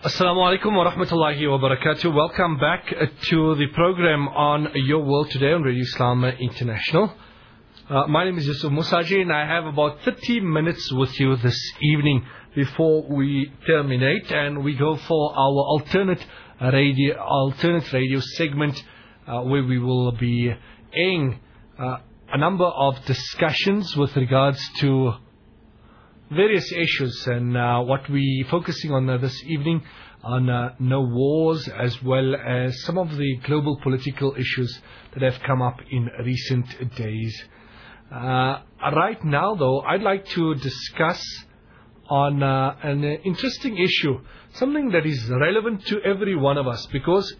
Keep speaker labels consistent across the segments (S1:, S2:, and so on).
S1: Assalamu alaikum wa rahmatullahi wa barakatuh. Welcome back to the program on Your World Today on Radio Islam International. My name is Yusuf Musaji and I have about 30 minutes with you this evening before we terminate, and we go for our alternate radio segment where we will be airing a number of discussions with regards to various issues, and what we're focusing on this evening on no wars, as well as some of the global political issues that have come up in recent days. Right now though, I'd like to discuss on an interesting issue, something that is relevant to every one of us, because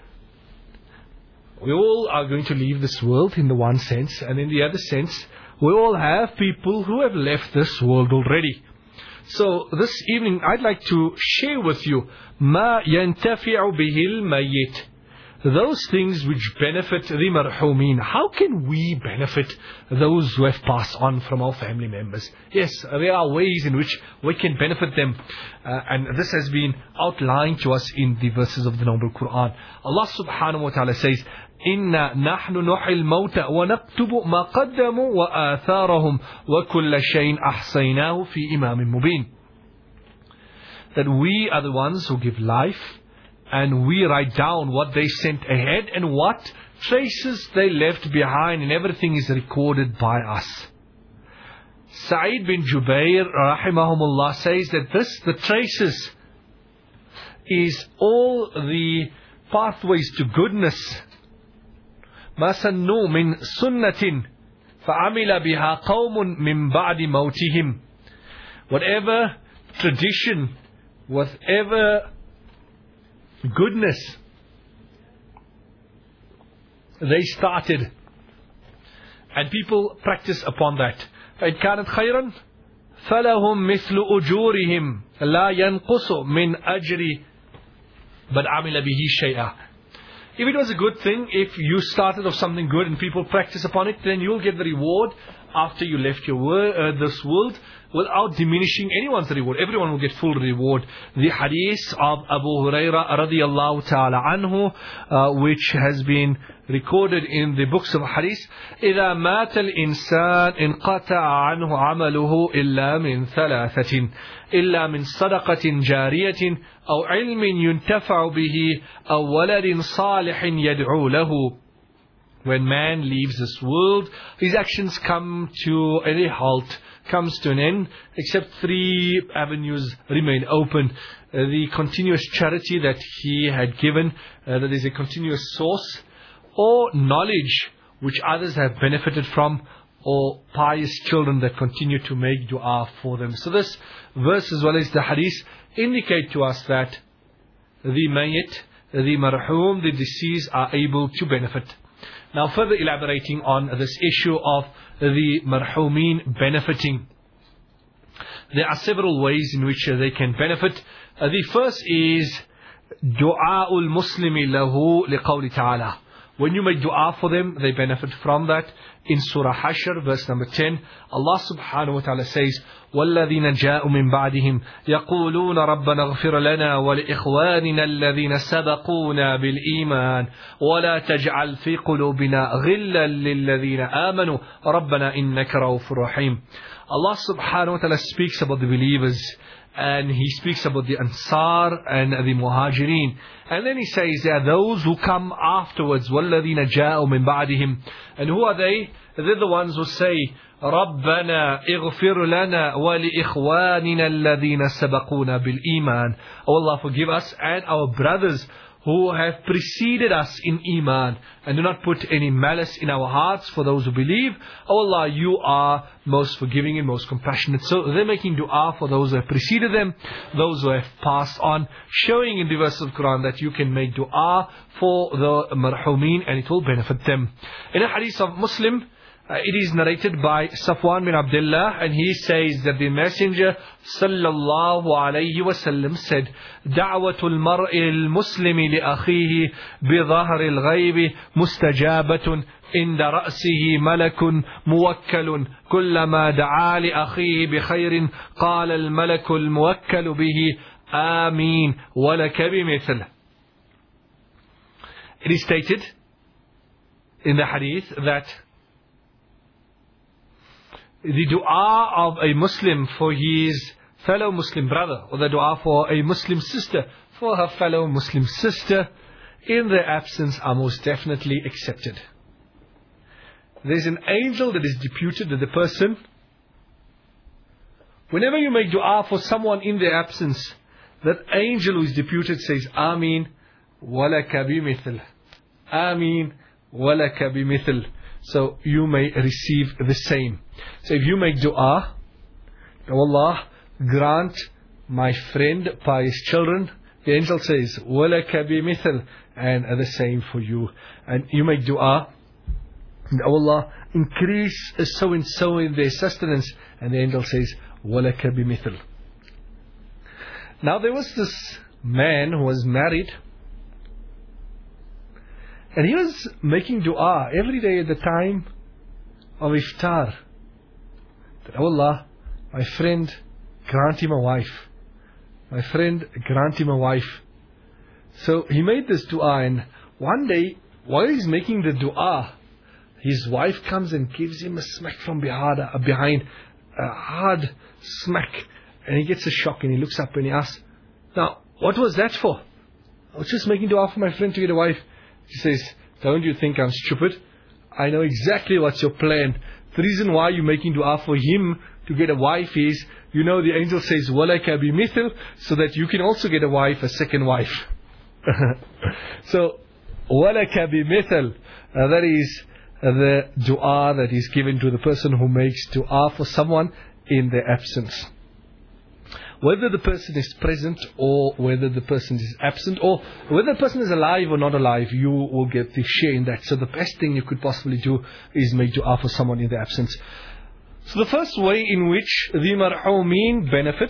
S1: we all are going to leave this world in the one sense, and in the other sense we all have people who have left this world already. So this evening I'd like to share with you مَا يَنْتَفِعُ بِهِ الْمَيِّتِ, those things which benefit the marhumin. How can we benefit those who have passed on from our family members? Yes, there are ways in which we can benefit them, and this has been outlined to us in the verses of the Noble Quran. Allah subhanahu wa ta'ala says, إِنَّا نَحْنُ نُحْيِي الْمَوْتَى وَنَكْتُبُ مَا قَدَّمُوا وَآثَارَهُم وَكُلَّ شَيْءٍ أَحْصَيْنَاهُ فِي إِمَامٍ مُبِينٍ. That we are the ones who give life, and we write down what they sent ahead and what traces they left behind, and everything is recorded by us. Sa'id bin Jubair rahimahumullah says that the traces is all the pathways to goodness. ما سنوا من سنة فعمل بها قوم من بعد موتهم. Whatever tradition, whatever goodness they started, and people practice upon that. فإن كانت خيرا فلهم مثل أجورهم لا ينقص من أجر بل عمل به شيئا. If it was a good thing, if you started off something good and people practice upon it, then you'll get the reward after you left this world, without diminishing anyone's reward. Everyone will get full reward. The hadith of Abu Huraira radiyallahu ta'ala anhu, which has been recorded in the books of hadith, إِذَا مَاتَ الْإِنسَانِ انْقَطَعَ عَنْهُ عَمَلُهُ إِلَّا مِنْ ثَلَاثَةٍ إِلَّا مِنْ صَدَقَةٍ جَارِيَةٍ أَوْ عِلْمٍ يُنْتَفَعُ بِهِ أَوْ وَلَدٍ صَالِحٍ يَدْعُو لَهُ. When man leaves this world, his actions come to a halt, comes to an end, except three avenues remain open. The continuous charity that he had given, that is a continuous source, or knowledge which others have benefited from, or pious children that continue to make dua for them. So this verse as well as the hadith indicate to us that the mayyit, the marhum, the deceased are able to benefit. Now, further elaborating on this issue of the marhumin benefiting, there are several ways in which they can benefit. The first is du'a'ul muslimi lahu liqawli ta'ala. When you make dua for them, they benefit from that. In Surah Hashr, verse number 10, Allah subhanahu wa ta'ala says, وَالَّذِينَ جَاءُوا مِن بَعْدِهِمْ يَقُولُونَ رَبَّنَا اغْفِرْ لَنَا وَلِإِخْوَانِنَا الَّذِينَ سَبَقُونَا بِالْإِيمَانِ وَلَا تَجْعَلْ فِي قُلُوبِنَا غِلًّا لِلَّذِينَ آمَنُوا رَبَّنَا إِنَّكَ رَءُوفٌ رَحِيمٌ. Allah subhanahu wa ta'ala speaks about the believers, and He speaks about the Ansar and the Muhajirin. And then He says there are those who come afterwards, وَالَّذِينَ جَاءُوا مِن بَعْدِهِمْ. And who are they? They're the ones who say, رَبَّنَا اغْفِرْ لَنَا وَلِإِخْوَانِنَا الَّذِينَ سَبَقُونَا بِالْإِيمَانِ. Oh Allah, forgive us and our brothers who have preceded us in Iman, and do not put any malice in our hearts for those who believe. Oh Allah, you are most forgiving and most compassionate. So they're making dua for those who have preceded them, those who have passed on, showing in the verse of the Quran that you can make dua for the marhumin and it will benefit them. In a hadith of Muslim, it is narrated by Safwan bin Abdullah, and he says that the Messenger sallallahu alayhi wasallam said, دعوة المرء المسلم لأخيه بظهر الغيب مستجابة عند رأسه ملك موكل كلما دعا لأخيه بخير قال الملك الموكل به Ameen walaka bimithl. It is stated in the hadith that the dua of a Muslim for his fellow Muslim brother, or the dua for a Muslim sister for her fellow Muslim sister, in their absence are most definitely accepted. There's an angel that is deputed to the person. Whenever you make dua for someone in their absence, that angel who is deputed says, Ameen walaka bimithl. Ameen walaka bimithl. So you may receive the same. So if you make dua, oh Allah, grant my friend pious children, the angel says, walaka bimithl, and the same for you. And you make dua, oh Allah, increase so and so in their sustenance, and the angel says, walaka bimithl. Now there was this man who was married, and he was making dua every day at the time of iftar, that, oh Allah, my friend, grant him a wife. My friend, grant him a wife. So he made this dua, and one day, while he's making the dua, his wife comes and gives him a smack from behind, a hard smack. And he gets a shock, and he looks up and he asks, now, what was that for? I was just making dua for my friend to get a wife. He says, don't you think I'm stupid? I know exactly what's your plan. The reason why you're making dua for him to get a wife is, you know, the angel says, walaka bimithl, so that you can also get a wife, a second wife. So, walaka bimithl, that is the dua that is given to the person who makes dua for someone in their absence. Whether the person is present or whether the person is absent, or whether the person is alive or not alive, you will get the share in that. So the best thing you could possibly do is make dua for someone in their absence. So the first way in which the marhumeen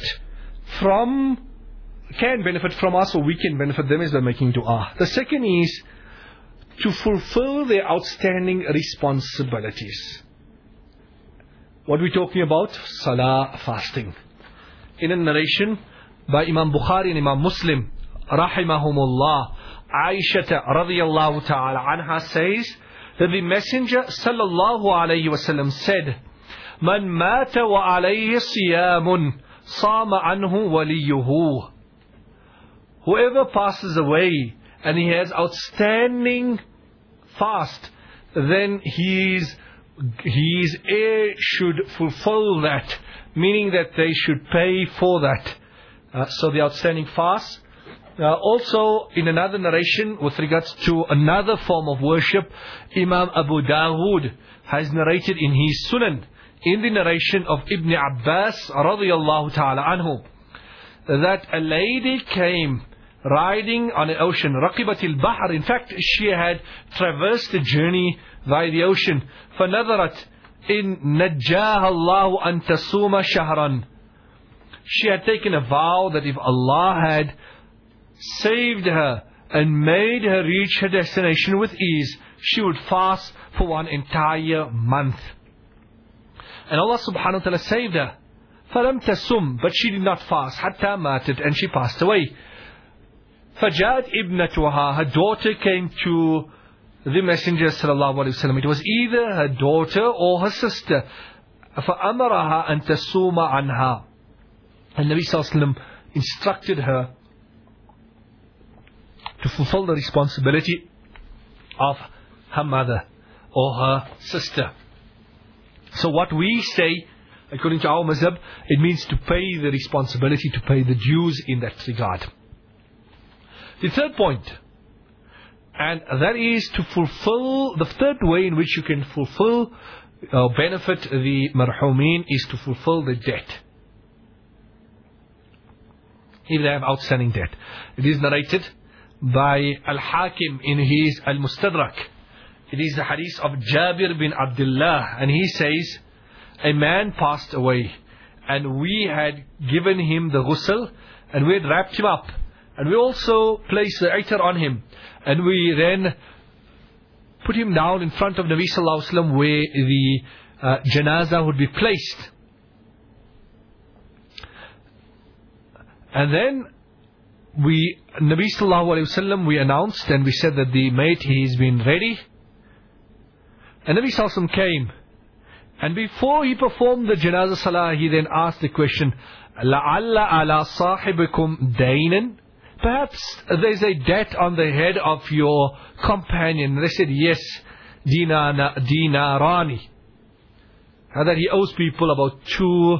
S1: can benefit from us, or we can benefit them, is by making dua. The second is to fulfill their outstanding responsibilities. What are we talking about? Salah, fasting. In a narration by Imam Bukhari and Imam Muslim, rahimahumullah, Aisha radiyallahu ta'ala anha says that the Messenger sallallahu alayhi wasallam said, Man mata wa alayhi siyamun, sama anhu waliyuhu. Whoever passes away and he has outstanding fast, then his heir should fulfill that, meaning that they should pay for that. So the outstanding fast. Also, in another narration with regards to another form of worship, Imam Abu Dawood has narrated in his Sunan, in the narration of Ibn Abbas radiyallahu ta'ala anhu, that a lady came riding on an ocean, Raqibat al-Bahr. In fact, she had traversed the journey by the ocean. فَنَذَرَتْ إِن نَجَّاهَ اللَّهُ أَن تَصُومَ شَهْرًا. She had taken a vow that if Allah had saved her and made her reach her destination with ease, she would fast for one entire month. And Allah subhanahu wa ta'ala saved her. فَلَمْ تَصُمْ, but she did not fast, حَتَّى مَاتَتْ, and she passed away. فَجَاءَتْ إِبْنَتُهَا, her daughter came to the Messenger sallallahu alaihi wasallam. It was either her daughter or her sister. فَأَمَرَهَا أَن تَصُومَ عَنْهَا. And Nabi sallallahu alaihi wasallam instructed her to fulfill the responsibility of her mother or her sister. So what we say, according to our mazhab, it means to pay the responsibility, to pay the dues in that regard. The third point, and that is to fulfill, the third way in which you can fulfill or benefit the marhumeen is to fulfill the debt. If they have outstanding debt. It is narrated by Al-Hakim in his Al-Mustadrak. It is the hadith of Jabir bin Abdullah, and he says, a man passed away and we had given him the ghusl and we had wrapped him up, and we also placed the itar on him, and we then put him down in front of Nabi sallallahu alaihi wasallam where the janazah would be placed. And then Nabi sallallahu alayhi wasallam, we announced and we said that the mate, he's been ready. And Nabi sallallahu alayhi wasallam came. And before he performed the janazah salah, he then asked the question, لَعَلَّ عَلَى صَاحِبِكُمْ دَيْنًا? Perhaps there's a debt on the head of your companion. They said, yes, dinarani. That he owes people about 2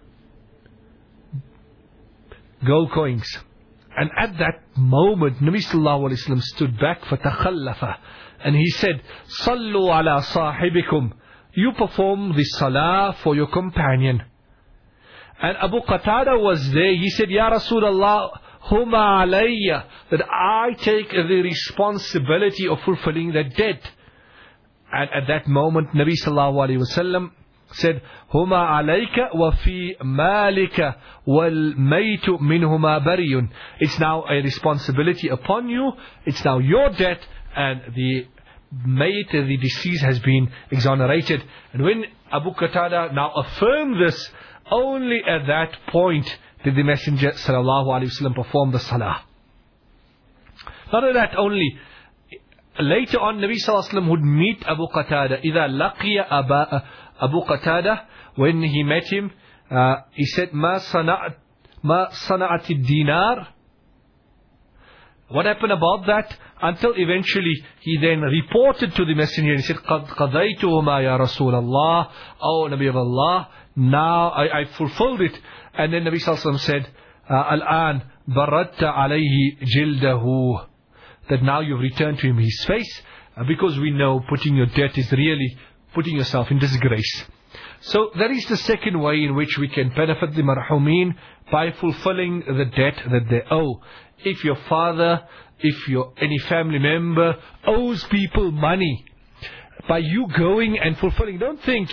S1: gold coins. And at that moment, Nabi sallallahu alayhi wa sallam stood back, فَتَخَلَّفَ, and he said, صَلُّوا عَلَى صَاحِبِكُمْ, you perform the salah for your companion. And Abu Qatada was there. He said, Ya Rasulullah, huma alayya, that I take the responsibility of fulfilling that debt. And at that moment, Nabi sallallahu alayhi wa sallam said, huma alayka wa fi malika wal maytu minhuma bariyun. It's now a responsibility upon you. It's now your debt, and the mate, the deceased, has been exonerated. And when Abu Qatada now affirmed this, only at that point did the Messenger sallallahu alaihi wasallam perform the salah. Not only that, only later on Nabi sallallahu alaihi wasallam would meet Abu Qatada. إذا لقي Abu Qatada, when he met him, he said, ما صنعت الدينار? What happened about that? Until eventually he then reported to the Messenger and he said, قَدْ قَضَيْتُهُمَا يَا رَسُولَ اللَّهِ, O Nabi of Allah, now I fulfilled it. And then Nabi sallallahu alaihi wasallam said, الآن بَرَدْتَ عَلَيْهِ جِلْدَهُ, that now you've returned to him his face, because we know putting your debt is really putting yourself in disgrace. So that is the second way in which we can benefit the marhumin, by fulfilling the debt that they owe. If your father, if any family member owes people money, by you going and fulfilling, don't think,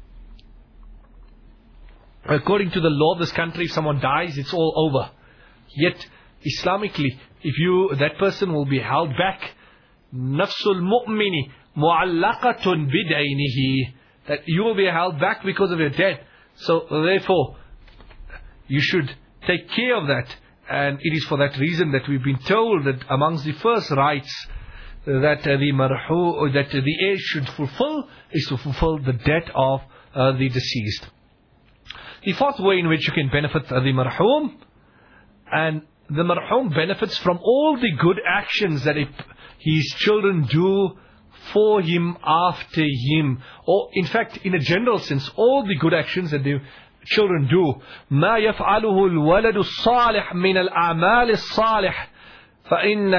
S1: according to the law of this country, if someone dies, it's all over. Yet, Islamically, that person will be held back. Nafsul mu'mini mu'allaqatun bidaynihi, that you will be held back because of your debt. So therefore, you should take care of that. And it is for that reason that we've been told that amongst the first rights that the heir should fulfill is to fulfill the debt of the deceased. The fourth way in which you can benefit the marhum, and the marhum benefits from all the good actions that his children do for him, after him, or in fact, in a general sense, all the good actions that the children do. ما يفعله الولد الصالح من الأعمال الصالح فإن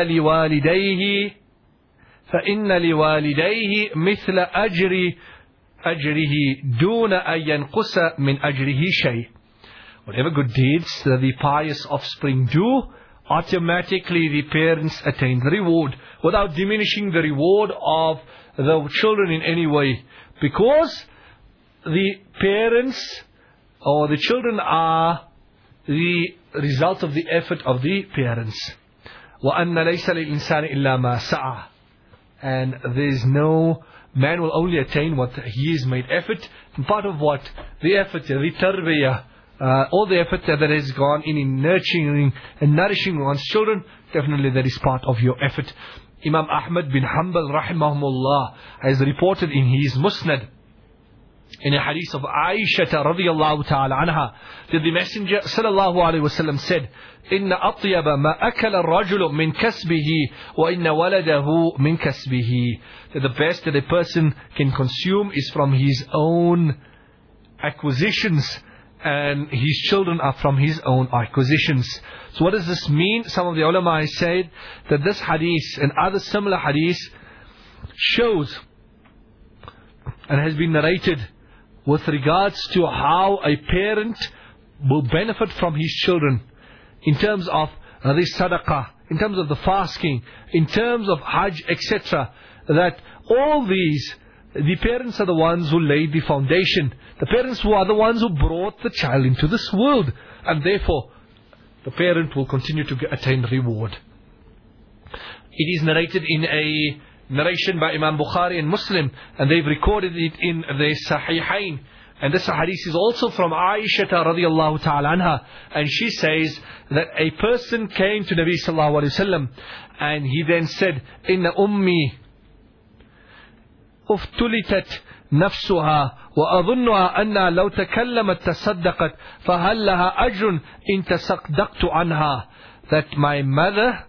S1: لوالديه مثل أجره دون أن ينقص من أجره شيء. Whatever good deeds the pious offspring do, automatically the parents attain the reward, without diminishing the reward of the children in any way, because the parents or the children are the result of the effort of the parents. وَأَنَّ لَيْسَ لِلْإِنسَانِ إِلَّا مَا سَعَى, and there is no man will only attain what he has made effort. And part of what the effort, the tarbiyah, all the effort that has gone in nurturing and nourishing one's children, definitely that is part of your effort. Imam Ahmad bin Hanbal rahimahumullah has reported in his Musnad, in a hadith of Aisha radiyallahu ta'ala anha, that the Messenger sallallahu alayhi wasallam said, إِنَّ أَطْيَبَ مَا أَكَلَ الرَّجُلُ مِنْ كَسْبِهِ وَإِنَّ وَلَدَهُ مِنْ كَسْبِهِ, that the best that a person can consume is from his own acquisitions, and his children are from his own acquisitions. So what does this mean? Some of the ulama said that this hadith and other similar hadiths shows and has been narrated with regards to how a parent will benefit from his children in terms of the sadaqah, in terms of the fasting, in terms of hajj, etc. That all these, the parents are the ones who laid the foundation. The parents who are the ones who brought the child into this world. And therefore, the parent will continue to attain reward. It is narrated in a narration by Imam Bukhari and Muslim, and they've recorded it in their Sahihain. And this hadith is also from Aisha radiallahu ta'ala anha. And she says that a person came to Nabi sallallahu alayhi wa sallam, and he then said, Inna ummi uftulitat نفسها وأظنها أنها لو تكلمت تصدقت فهل لها أجر إن تصدقت عنها. That my mother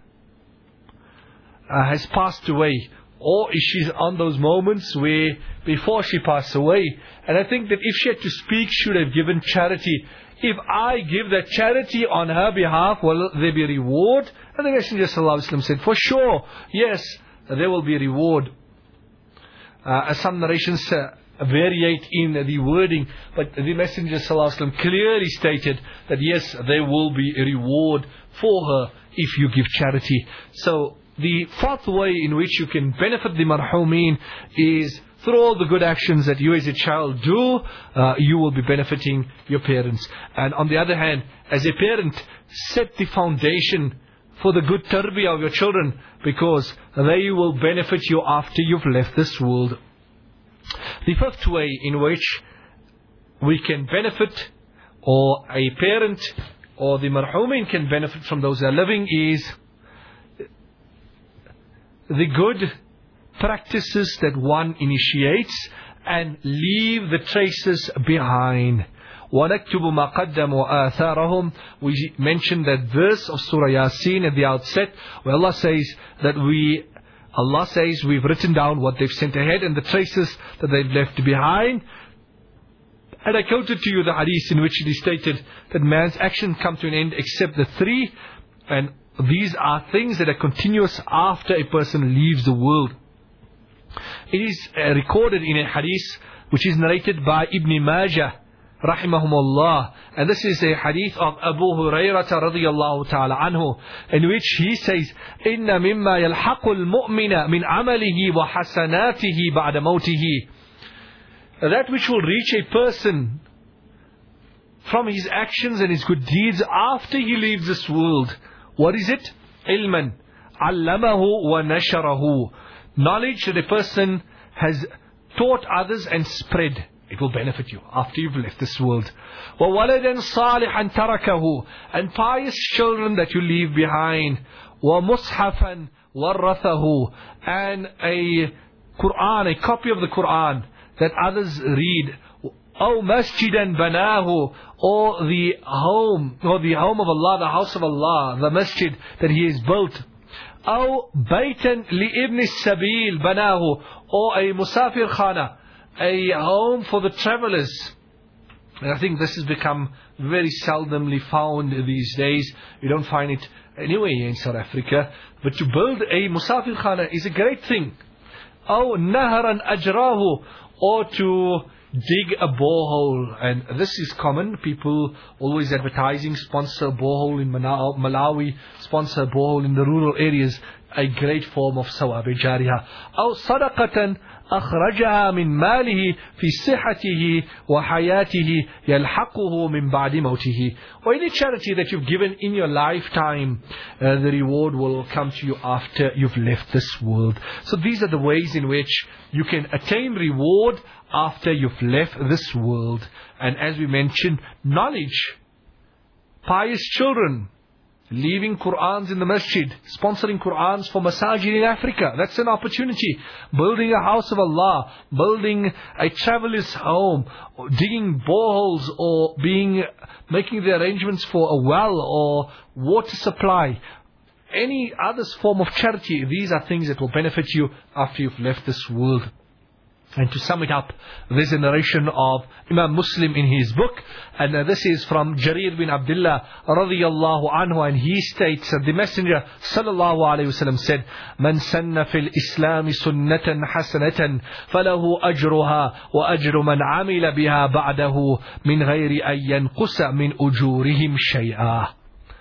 S1: has passed away, or she's on those moments where before she passed away, and I think that if she had to speak, she would have given charity. If I give that charity on her behalf, will there be reward? And the Messenger ﷺ said, for sure, yes, there will be reward. Some narrations variate in the wording, but the Messenger ﷺ clearly stated that yes, there will be a reward for her if you give charity. So the fourth way in which you can benefit the marhumin is through all the good actions that you as a child do, you will be benefiting your parents. And on the other hand, as a parent, set the foundation for the good tarbiyah of your children, because they will benefit you after you've left this world. The fifth way in which we can benefit, or a parent or the marhumin can benefit from those who are living, is the good practices that one initiates and leave the traces behind. وَنَكْتُبُ مَا قَدَّمُوا وَآثَارَهُمْ. We mentioned that verse of Surah Yasin at the outset, where Allah says we've written down what they've sent ahead and the traces that they've left behind. And I quoted to you the hadith in which it is stated that man's actions come to an end except the three, and these are things that are continuous after a person leaves the world. It is recorded in a hadith which is narrated by Ibn Majah rahimahumullah, and this is a hadith of Abu Hurairah radiyallahu ta'ala anhu, in which he says, Inna mimma yalhaqul mu'mina min amalihi wa hasanatihi ba'da mawtihi. That which will reach a person from his actions and his good deeds after he leaves this world. What is it? Ilman allamahu wa nasharahu. Knowledge that a person has taught others and spread. It will benefit you after you've left this world. وَوَلَدًا صَالِحًا تَرَكَهُ. And pious children that you leave behind. وَمُصْحَفًا وَرَّثَهُ. And a Quran, a copy of the Quran that others read. أو مَسْجِدًا بَنَاهُ. Or the home of Allah, the house of Allah, the masjid that He has built. أو بيتا لابن السبيل بناه. Or a musafir khana, a home for the travelers. And I think this has become very seldomly found these days. You don't find it anywhere in South Africa. But to build a musafir khana is a great thing. أو نهرا أجراه. Or to dig a borehole. And this is common. People always advertising, sponsor a borehole in Malawi, sponsor a borehole in the rural areas. A great form of sawab jariyah. أو صدقة أخرجها من ماله في صحته وحياته يلحقه من بعد موته. Or any charity that you've given in your lifetime, the reward will come to you after you've left this world. So these are the ways in which you can attain reward after you've left this world. And as we mentioned, knowledge, pious children, leaving Qur'ans in the masjid, sponsoring Qur'ans for masajid in Africa. That's an opportunity. Building a house of Allah, building a traveler's home, or digging boreholes, or making the arrangements for a well or water supply. Any other form of charity, these are things that will benefit you after you've left this world. And to sum it up, there's a narration of Imam Muslim in his book, and this is from Jarir bin Abdullah radiyallahu anhu, and he states that the Messenger sallallahu alayhi wasallam said, "Man sanna fil Islam sunnatan hasanatan, falahu ajruha wa ajru man amila biha ba'dahu min ghayri an yanqusa min ujurihim shay'a."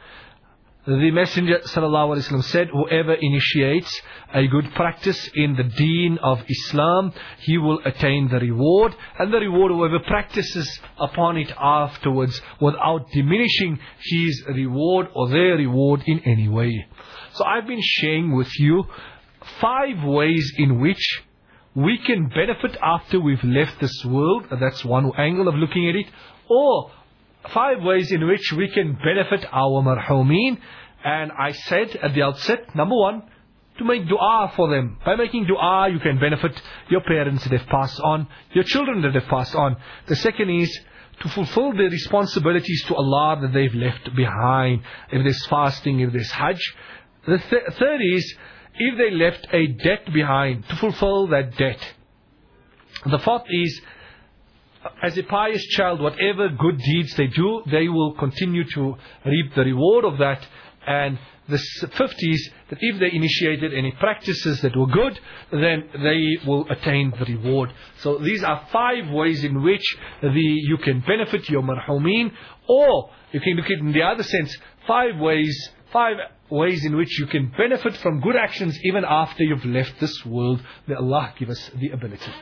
S1: The Messenger sallallahu alaihi wasallam said, whoever initiates a good practice in the deen of Islam, he will attain the reward, and the reward whoever practices upon it afterwards without diminishing his reward or their reward in any way. So I've been sharing with you 5 ways in which we can benefit after we've left this world. That's one angle of looking at it. Or 5 ways in which we can benefit our marhumeen. And I said at the outset, number 1, to make dua for them. By making dua, you can benefit your parents that have passed on, your children that have passed on. The second is to fulfill the responsibilities to Allah that they've left behind. If there's fasting, if there's hajj. The third is, if they left a debt behind, to fulfill that debt. The fourth is, as a pious child, whatever good deeds they do, they will continue to reap the reward of that. And the fifth is that if they initiated any practices that were good, then they will attain the reward. So these are 5 ways in which you can benefit your marhumeen. Or you can look at it in the other sense, 5 ways in which you can benefit from good actions even after you've left this world. May Allah give us the ability.